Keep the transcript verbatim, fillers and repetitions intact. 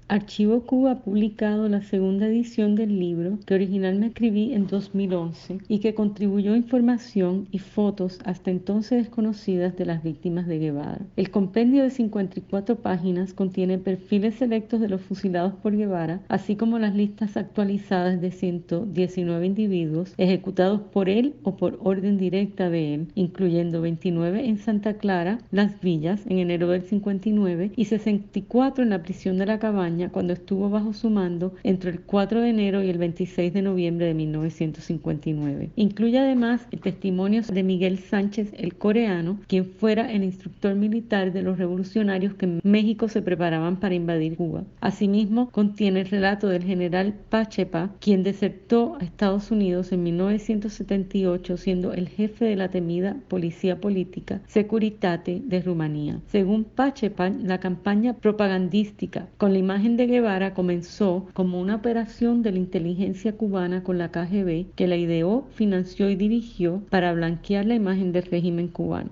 Archivo Cuba ha publicado la segunda edición del libro que originalmente escribí en dos mil once y que contribuyó información y fotos hasta entonces desconocidas de las víctimas de Guevara. El compendio de cincuenta y cuatro páginas contiene perfiles selectos de los fusilados por Guevara, así como las listas actualizadas de ciento diecinueve individuos ejecutados por él o por orden directa de él, incluyendo veintinueve en Santa Clara, Las Villas, en enero del cincuenta y nueve y sesenta y cuatro en la prisión de la Cabaña cuando estuvo bajo su mando entre el cuatro de enero y el veintiséis de noviembre de mil novecientos cincuenta y nueve. Incluye además el testimonio de Miguel Sánchez el Coreano, quien fuera el instructor militar de los revolucionarios que en México se preparaban para invadir Cuba. Asimismo, contiene el relato del general Pachepa, quien desertó a Estados Unidos en mil novecientos setenta y ocho siendo el jefe de la temida Policía Política Securitate de Rumanía. Según Pachepa, la campaña propagandística con la imagen de Guevara comenzó como una operación de la inteligencia cubana con la K G B que la ideó, financió y dirigió para blanquear la imagen del régimen cubano.